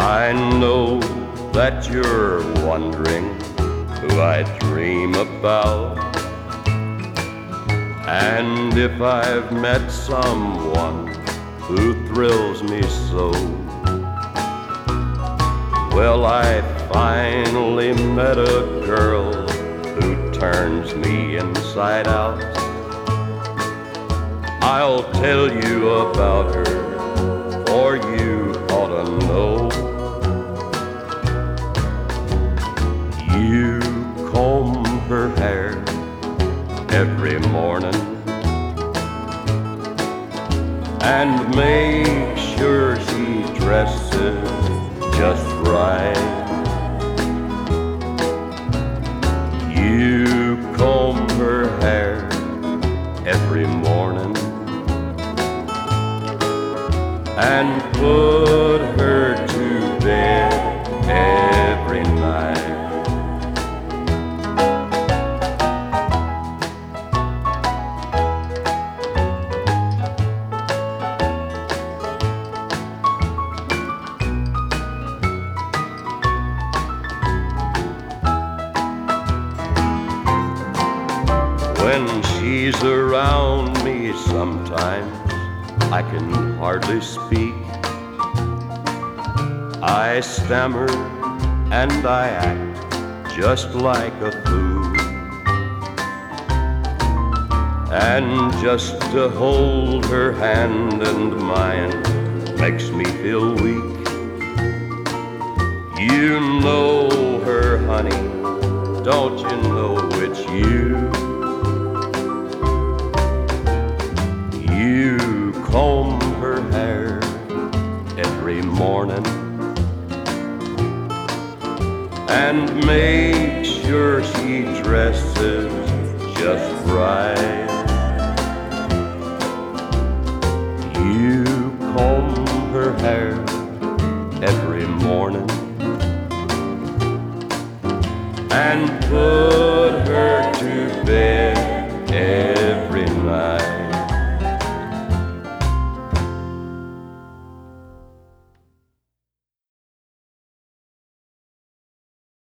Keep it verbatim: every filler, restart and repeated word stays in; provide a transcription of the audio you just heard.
I know that you're wondering who I dream about, and if I've met someone who thrills me so. Well, I finally met a girl who turns me inside out. I'll tell you about her, for you ought to know. You comb her hair every morning and make sure she dresses just right. You comb her hair every morning and put her to bed every night. When she's around me, sometimes I can hardly speak. I stammer and I act just like a fool, and just to hold her hand and mine makes me feel weak. You know her, honey, don't you know it's you? You comb her hair every morning and make sure she dresses just right. You comb her hair every morning and put